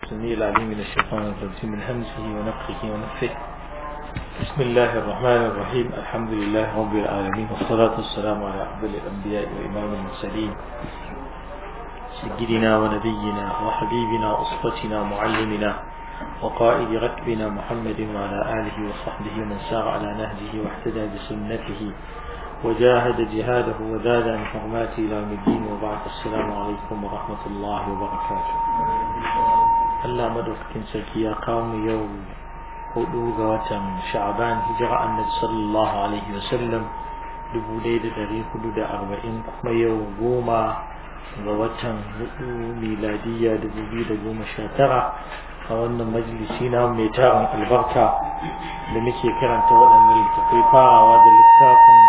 السميع العليم من الشيطان الرجيم من همزه ونفخه ونفثه. بسم الله الرحمن الرحيم. الحمد لله رب العالمين والصلاة والسلام على أفضل الأنبياء وإمام المرسلين سيدنا ونبينا وحبيبنا وأسوتنا معلمنا وقائد ركبنا محمد وعلى آله وصحبه ومن سار على نهجه واهتدى بسنته وجاهد جهاده وزاد عن حرماته إلى يوم الدين. وبعد السلام عليكم ورحمة الله وبركاته. Allah madaukakin sarki ya kawo mu yau 4 ga watan Sha'ban hijira annabi sallallahu alaihi wasallam 1440 kuma yau 10 ga watan 4 miladiyya 2019 a wannan majalisi na mai tarin albarka da muke karanta waɗannan littattafai farawa da littafin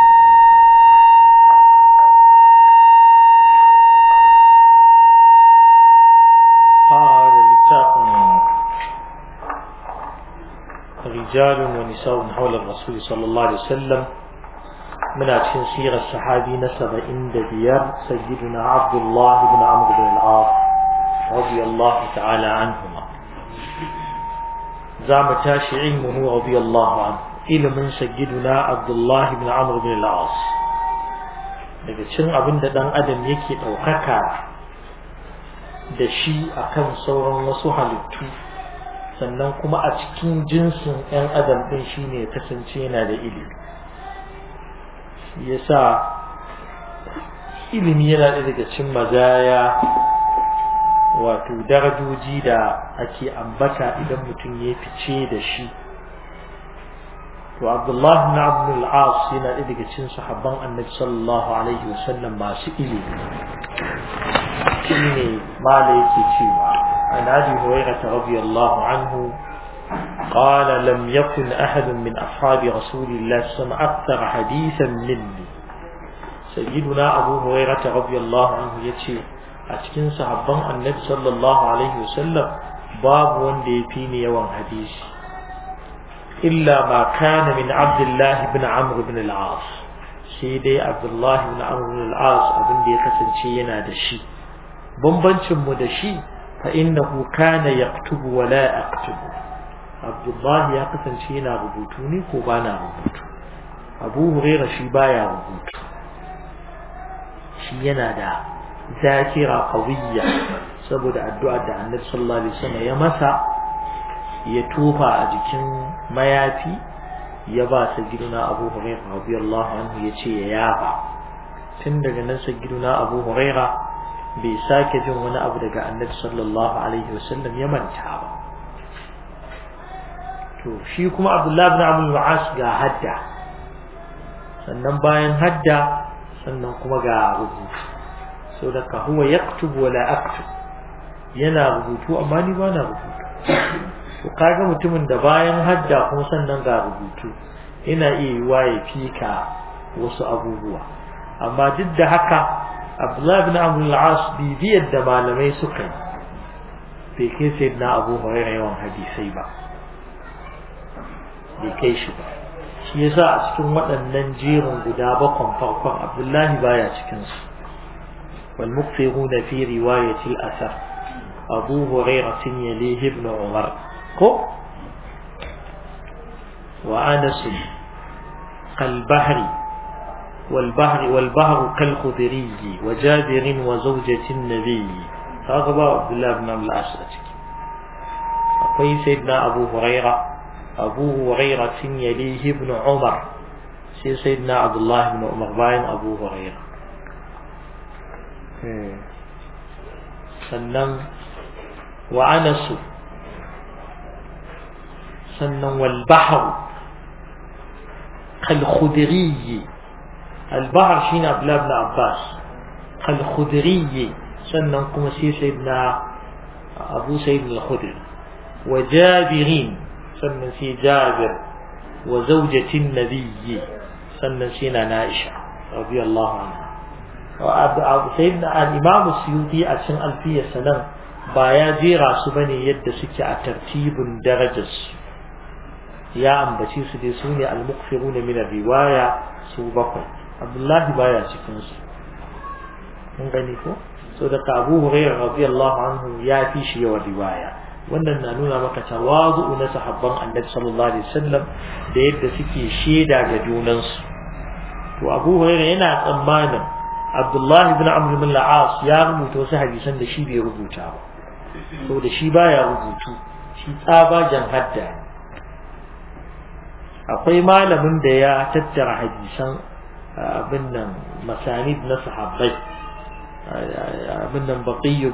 رجال ونساء حول الرسول صلى الله عليه وسلم من أجل سيرة الصحابي نسب عند ديار سيدنا عبد الله بن عمرو بن العاص رضي الله تعالى عنهما زعم تاشي علمه رضي الله عنه إلى من سيدنا عبد الله بن عمرو بن العاص daga cikin abin da dan adam yake daukaka da shi akan sauran wasu halittu sannan kuma a cikin jinsin ɗan adam ɗin shine kasance yana da ilimi yasa ilimi yana da daga cikin mazaya wato darajoji da ake ambata idan mutum ya fice da shi. To Abdullah ibn Abdul As yana da daga cikin sahabban Annabi sallallahu alaihi wasallam masu ilimi shine mala yake cewa عن أبي هريرة رضي الله عنه قال لم يكن أحد من أصحاب رسول الله صلى الله عليه وسلم أكثر حديثا مني. سيدنا أبو هريرة رضي الله عنه يتشي أتكن صحابان النبي صلى الله عليه وسلم باب وندي فيني يوم حديث إلا ما كان من عبد الله بن عمرو بن العاص. سيدي عبد الله بن عمرو بن العاص أبن دي قسن شينا دشي بمبنش مدشي فإنه كان يكتب ولا أكتب. عبد الله يا قسم شينا ربوتوني كوبانا ربوت. أبو هريرة شيبايا ربوت. شينا دا ذاكرة قوية سبب الدعاء دا النبي صلى الله عليه وسلم يمسا يتوفى أجكين مياتي يبا سجلنا أبو هريرة رضي الله عنه يتشي يابا تندق سجلنا أبو هريرة bai sake jin wani abu daga annabi sallallahu alaihi wasallam ya manta ba. To shi kuma Abdullah ibn Abdul As ga hadda sannan bayan hadda sannan kuma ga rubutu so da ka huwa yaktubu wala aktub yana rubutu amma ni ba na rubutu. To kaga mutumin da bayan hadda kuma sannan ga rubutu yana iya yiwa ya fika wasu abubuwa amma duk da haka Abdullah ibn Abdul As bibiyar da malamai suka yi bai kai sayyidina Abu Hurairah yawan hadisai ba, bai kai shi ba. Shi yasa a cikin waɗannan jerin guda bakon farkon Abdullahi baya cikin su. wal muqtiruna fi riwayati al-athar Abu Hurairah yalihi ibn Umar ko wa Anas kal-bahri والبحر كالخضري وجابر وزوجة النبي. هذا عبد الله بن الأسد. أقول سيدنا أبو هريرة يليه ابن عمر سيدنا عبد الله بن عمر باين أبو هريرة سنن وأنس سنن والبحر كالخضري. البحر شين عبد الله بن عباس الخدري سننكم سيدنا أبو سيد الخدري وجابرين سنن سي جابر وزوجة النبي سنن سينا عائشة رضي الله عنها. سيدنا الإمام السيوطي أتسن ألفية سنن بايا جيرا سبني يد سكي ترتيب درجة يا أنبتي سديسوني المكفرون من الرواية سوبكم. Abdullahi baya cikin su mun gani ko so da Abu Hurairah radiyallahu anhu ya fi shi yawan riwaya wannan na nuna maka tawazu na sahabban Annabi sallallahu alaihi wasallam da yadda suke sheda ga junansu. to Abu Hurairah yana tsammanin Abdullah ibn Amr ibn al-As ya rubuta wasu hadisan da shi bai rubuta ba, saboda shi baya rubutu, shi tsabajan hadda. akwai malamin da ya tattara hadisan abin nan masanid na sahabbai, abin nan Baqi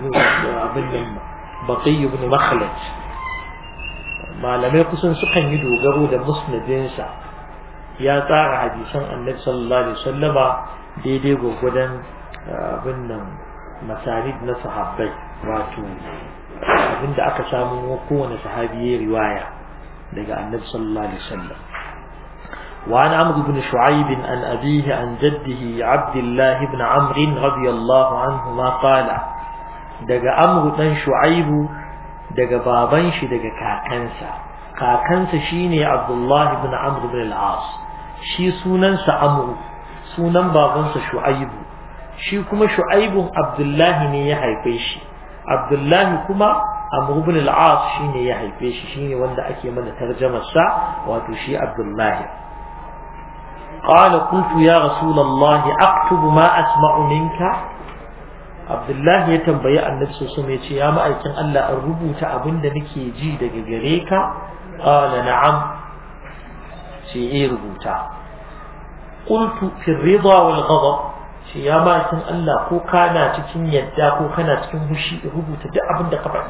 ibn Makhlad. malamai kusan sukan yi dogaro da musnadinsa, ya tsara hadisan Annabi sallallahu alaihi wasallama daidai gwagwadon abin nan masanid na sahabbai, wato abinda aka samu kowane sahabi ya riwaya daga Annabi sallallahu alaihi wasallam. وعن عمرو بن شعيب عن أبيه عن جده عبد الله بن عمرو رضي الله عنهما قال دقى عمرو بن شعيب دقى بابنش دقى كاكنسا شيني عبد الله بن عمرو بن العاص، شي سننسا عمرو سنن بابنسا شعيب، شي كما شعيب عبد الله ني يحيفيش، عبد الله كما عمرو بن العاص شيني يحيفيش، شيني وندا أكي من ترجمة الساعة واتو شي عبد الله. قال قلت يا رسول الله أكتب ما أسمع منك. عبد الله يتنبأ النبي صلى الله عليه وسلم يا مأيكن ألا الربوت أبن نكي جيد غريكا؟ قال نعم شيء ربوتا. قلت في الرضا والغضب يا مأيكن ألا كو كانا تكين يدا كو كانا تكين هشي ربوتا دا أبن دا قبعي.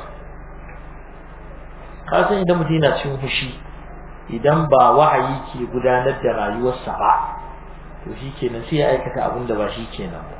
قال إذا مدينة تكين هشي idan ba wahayi ke gudanar da rayuwarsa ba, to shi kenan sai ya aikata abin da ba shi kenan ba.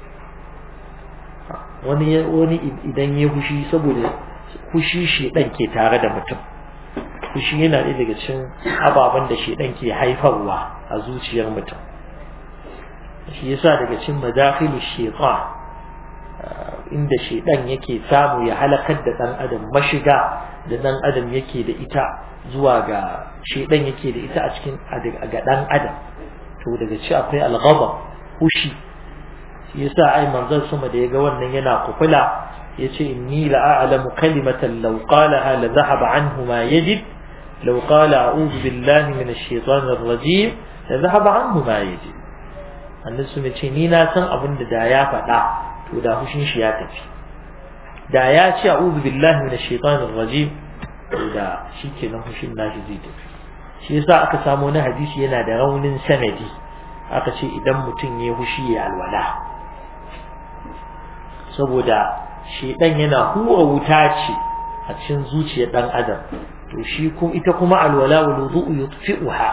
wani idan ya fushi, saboda fushi shedan ke tare da mutum, fushi yana ɗaya daga cikin ababen da shedan ke haifarwa a zuciyar mutum. shi yasa daga cikin madakhilu shaytan, inda shedan yake samu ya halakar da dan adam, mashiga da dan adam yake da ita zuwa ga shedan yake da ita a cikin ga dan adam, to daga ci akwai al-ghadab, fushi. shi yasa ai manzon sama da yaga wannan yana kufula yace inni la a'lamu kalimatan law qalaha la dhahaba anhu ma yajid, law qala a'udhu billahi minash shaitanir rajim la dhahaba anhu ma yajid. annabi sun ce ni na san abin da ya faɗa to da fushin shi ya tafi, da ya ce a'udhu billahi minash shaitanir rajim da shi kenan fushin nashi zai tafi. shi yasa aka samu na hadisi yana da raunin sanadi, aka ce idan mutum ya fushi ya alwala, saboda shedan yana hura wuta ce a cikin zuciyar dan adam, to shi kuma ita kuma alwala wal wudu yutfi'uha,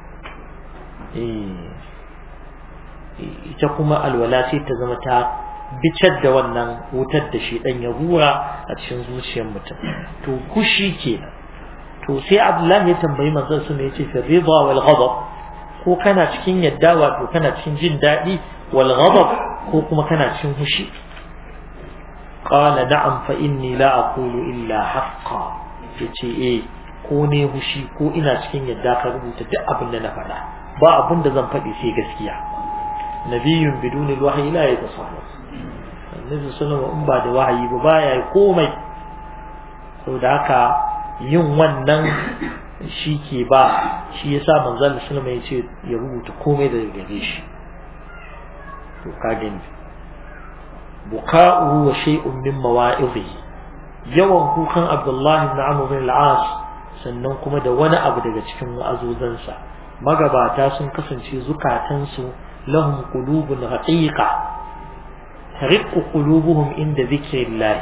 ita kuma alwala sai ta zama ta bicar da wannan wutar da shedan ya hura a cikin zuciyar mutum, to kushi kenan. to sai Abdullahi ya tambayi manzon sa yace fi ridha wal ghadab, ko kana cikin yadda wato kana cikin jin dadi, wal ghadab ko kuma kana cikin fushi. qala na'am fa inni la aqulu illa haqqan, yace ko ne fushi ko ina cikin yadda ka rubuta duk abin da na faɗa, ba abin da zan faɗi sai gaskiya. nabiyyun biduni alwahyi la yatasarraf, annabi sallallahu alaihi wasallam ba da wahayi ba baya komai. saboda haka yin wannan shi ke ba, shi yasa manzon sallallahu alaihi wasallam yace ya rubuta komai daga gare shi. to ka gani buka'uhu wa shay'un min mawa'izihi, yawan kukan Abdullah ibn Amr ibn al-As, sannan kuma da wani abu daga cikin wa'azozansa. magabata sun kasance zukatansu lahum qulubun raqiqa tariqu qulubuhum inda dhikrillah,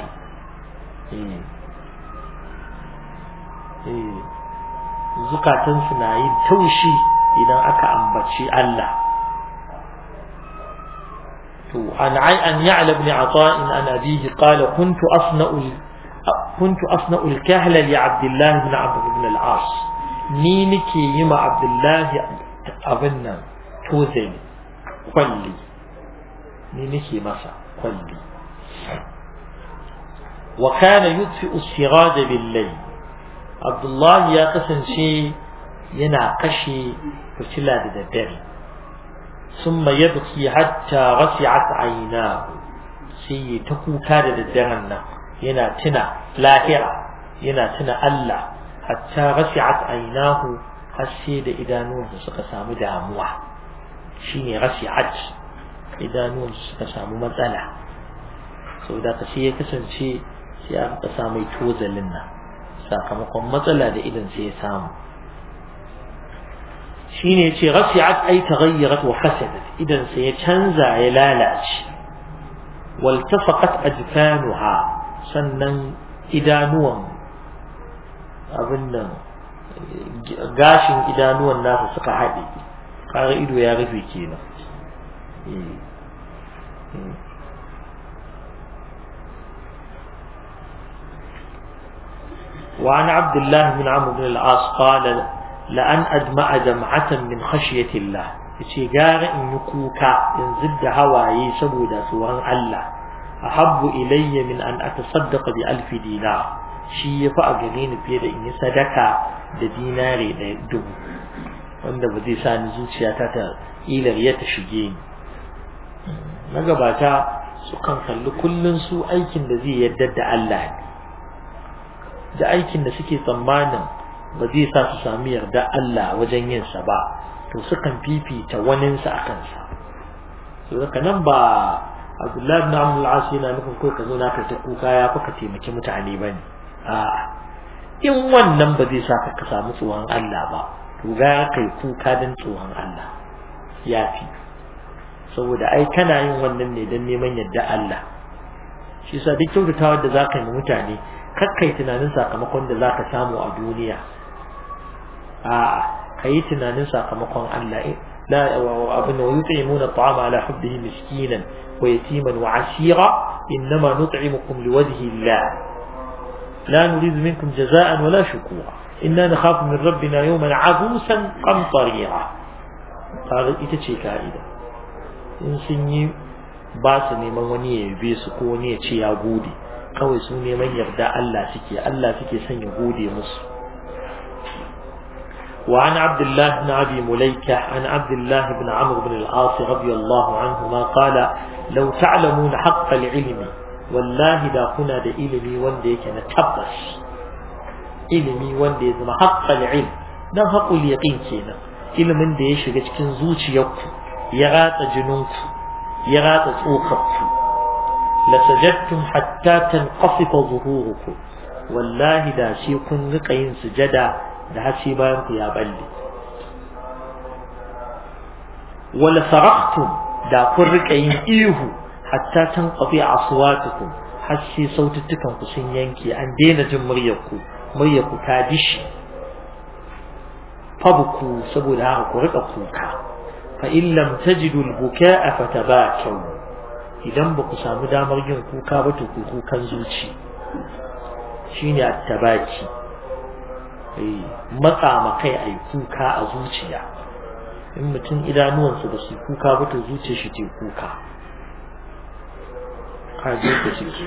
zukatansu na yin taushi idan aka ambaci Allah. to an ya'la ibn Ata' an abihi qala kuntu asna'u al-kahla li Abdullah ibn Amr ibn al-As, ni nake yi ma Abdullah abin nan tozali, kwalli, ni nake masa kwalli. wa kana yudfi'u as-siraj bil-layl, Abdullah ya kasance yana kashe fitila da daddare. ثم يبكي حتى رسعت عيناه, sai ta kuka da daddaren nan yana tuna lahira yana tuna Allah hatta rasi'at aynahu har sai da idanuwansa suka samu damuwa shine rasi'at idanuwansa suka samu matsala saboda ka sai ya kasance sai aka samu tozalin nan sakamakon matsala da idan sai ya samu shine yace rasi'at ay taghayyarat wa fasadat idan sai ya canza ya lalace waltafaqat ajfanuha sannan idanuwan abin nan gashin idanuwan nasa suka haɗe kaga ido ya rufe kenan وعن عبد الله بن عمرو بن العاص قال لأن أدمع دمعة من خشية الله yace gara in yi kuka in zidda hawaye saboda tsoron Allah ahabbu ilayya min an atasaddaqa bi alf dinar shi yafi a gare ni fiye da in yi sadaka da dinare da dubu wanda ba zai sa ni zuciyata ta ilar ya ta shige ni magabata su kan kalli kullun su aikin da zai yadda da Allah ne da aikin da suke tsammanin ba zai sa su sami yarda Allah wajen yin sa ba to sukan fifita waninsa a kansa so haka nan ba Abdullahi ibn Amr al-As yana nufin ko ka zo na kai ta kuka ya fa ka taimaki mutane bane a'a in wannan ba zai sa ka samu tsoron Allah ba to ga kai kuka dan tsoron Allah yafi saboda ai kana yin wannan ne dan neman yadda Allah shi yasa duk kyautatawa da zaka yi mutane kakkai tunanin sakamakon da zaka samu a duniya a'a kai tunanin sakamakon Allah لا وابن ويطعمون الطعام على حبه مسكينا ويتيما وعسيرا إنما نطعمكم لوجه الله لا نريد منكم جزاء ولا شكورا إنا نخاف من ربنا يوما عبوسا قمطريرا قال إتشي كائدا إن سني باسني من وني بيس كوني تشي يغودي kawai su neman yarda Allah suke son ya gode musu وعن عبد الله بن أبي مليكة عن عبد الله بن عمرو بن العاص رضي الله عنهما قال لو تعلمون حق العلم والله دا كنا دا إلمي وندي كان تبس إلمي وندي زما حق العلم دا حق اليقين كينا إلمن دا يشغل cikin zuciyarku ya ratsa jinunku ya ratsa tsokarku لسجدتم حتى تنقصف ظهوركم والله دا shi kun rika yin sujada da hashi bayan ku ya balle wala sarakhtum da kun rika yin ihu hatta tanqati aswatukum hashi sautukan ku sun yanke an daina jin muryarku ta dishi fabku saboda haka ku rika kuka fa in lam tajidu al-bukaa fatabakaw idan ba ku samu damar yin kuka ba to ku kukan zuci shine at-tabaki matsa ma kai ai kuka a zuciya in mutum idanuwansa ba su kuka ba to zuciyar shi ce kuka ka je ka ce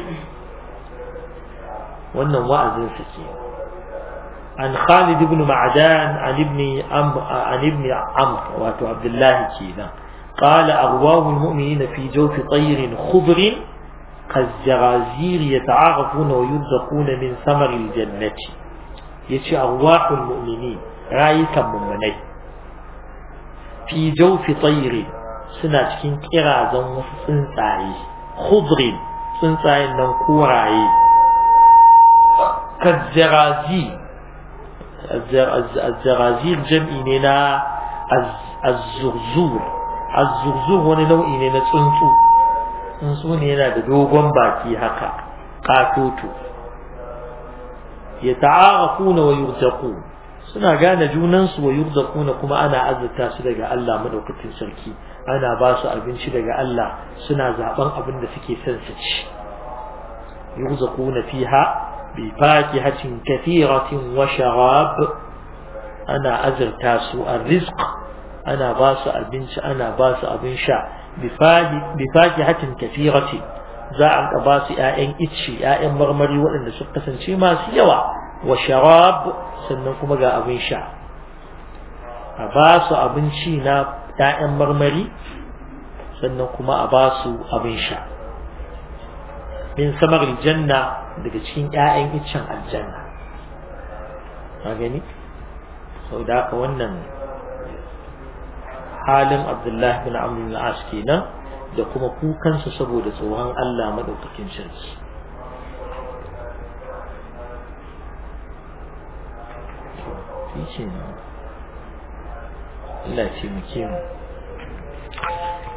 wannan wa'azin sa ke an Khalid ibn Ma'dan an ibn Amr wato Abdullah kenan قال أرواح المؤمنين في جوف طير خضر كالزرازير يتعاغفون ويرزقون من ثمر الجنة يتي أرواح المؤمنين رايكا مؤمنين في جوف طير سنة كين كرازا وصنصاعي خضر صنصاعي ننكوراعي كالزرازير الزرازير جمعيننا الزرزور الزرزور wani nau'i ne na tsuntsu ne yana da dogon baki haka katoto yata'arafuna wa yurzaqun suna gane junan su wa yurzaquna kuma ana azurta su daga Allah madaukakin sarki ana ba su abinci daga Allah suna zaben abin da suke son su ci yurzaquna fiha bi fakihatin kathiratin wa sharab ana azurta su arrizq ana ba su abinci ana ba su abin sha bi fakihatin kathirati za a ba su ƴaƴan icci ƴaƴan marmari waɗanda suka kasance masu yawa wa sharab sannan kuma ga abin sha a ba su abinci na ƴaƴan marmari sannan kuma a ba su abin sha min samar aljanna daga cikin ƴaƴan iccen aljanna a gani sau da haka wannan halin Abdullahi bin Amr bin al-As kenan da kuma kukansa saboda tsoron Allah madaukakin sarki shi ne Allah ya ce mu